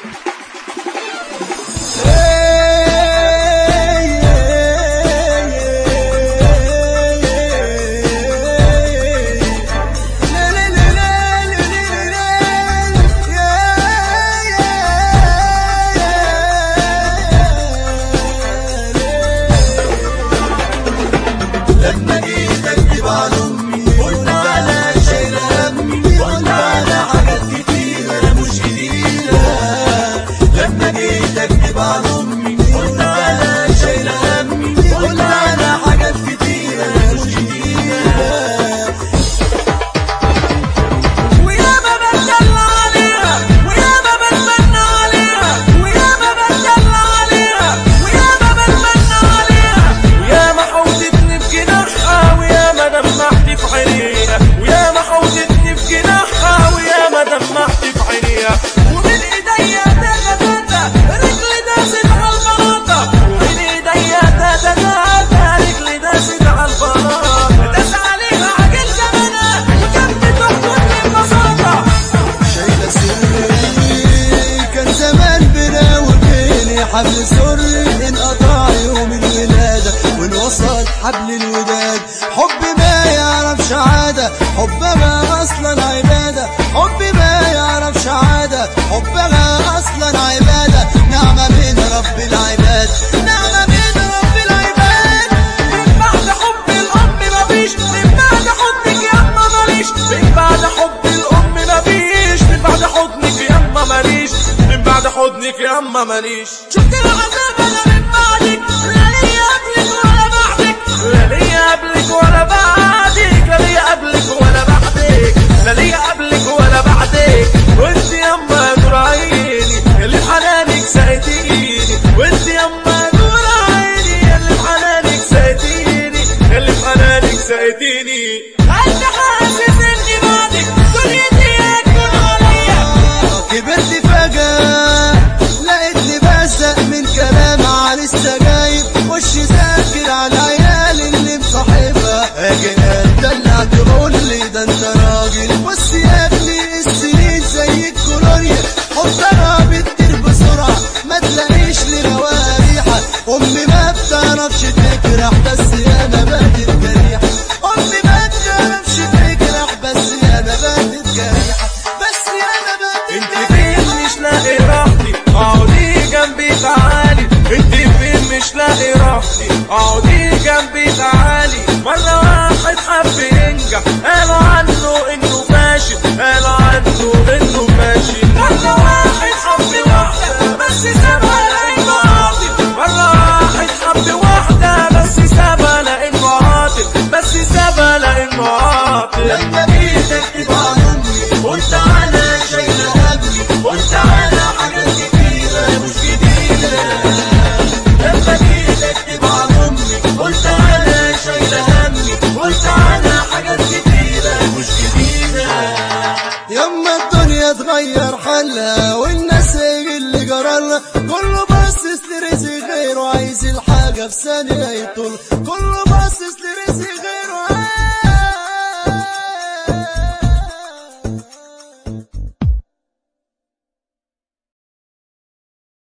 لما جيت اكتب عن امي قلت انا شايل همي، قلت انا حاجات كتير انا مش جديده. لما جيت اكتب عن امي قلت انا شايل همي، قلت انا حاجات كتير انا مش جديده. وياما بتدلع عليها وياما بتمنى عليها وياما بتدلع عليها وياما بتمنى عليها، وياما حوضتني في جناحها وياما دمعت في عينيها، وياما حوضتني في جناحها وياما دمعت في عينيها. ومن ايديا تاتا رجلي داست على البلاطه، ومن ايديا تاتا رجلي داست على البلاطه، داس عليها عجل زمانها وكانت بتحضني ببساطه. شايله سري كان زمان بينا وبيني حبل سري انقطع يوم الولاده وانوصل حبل الوداد. حب ما يعرفش عاده، حبها اصلا عباده، حب ما يعرفش عاده، حبها اصلا عباده. نعمه من رب العباد، نعمه من رب العباد. من بعد حب الام مفيش، من بعد حضنك يا اما ماليش، من بعد حب الام مفيش، من بعد حضنك يا اما ماليش، من بعد حضنك يا اما ماليش. شفت العذاب انا من بعدك، لا ليا قبلك ولا بعدك، لا ليا قبلك ولا بعدك، لا ليا قبلك ولا بعدك، لا ليا قبلك ولا بعدك. وانت ياما نور عيني اللي بحنانك سقيتيني، وانت ياما نور عيني اللي بحنانك سقيتيني، اللي بحنانك سقيتيني. قلبي حاسس اني بعدك دنيتي هتكون عليا. كبرت فجأة لقيتني بزق من كلام عن السجاير، وشي ساكر على العيال اللي مصاحبها. اجي اتدلع تقول لي ده انت راجل، بص يا ابني السنين زي الكولونيا، حطها بتطير بسرعة ما تلاقيش لهواها ريحة. امي ما بتعرفش تجرح بس انا بقت جريحة، امي ما بتعرفش تجرح بس انا بقت جريحة، بس انا بقت انت فين مش لاقي راحتي اقعدي جنبي تعالي، انت فين مش لاقي راحتي اقعدي جنبي تعالي. مرة واحد حب ينجح قالوا عنه انه فاشل، قالوا عنه انه فاشل. مرة واحد حب واحدة بس سابها لانه عاطل، مرة واحد حب واحدة بس سابها لانه عاطل، بس سابها لانه عاطل. لما جيت اكتب عن امي قلت انا شايله همي، قلت انا حاجات كتيره مش جديده. لما جيت اكتب عن امي قلت انا شايله همي، قلت انا حاجات كتيره مش جديده. يما الدنيا تغير حالها والناس اللي جرالها، كله باصص لرزق غيره، عايز الحاجه في ثانيه يطول، كله باصص لرزق غيره.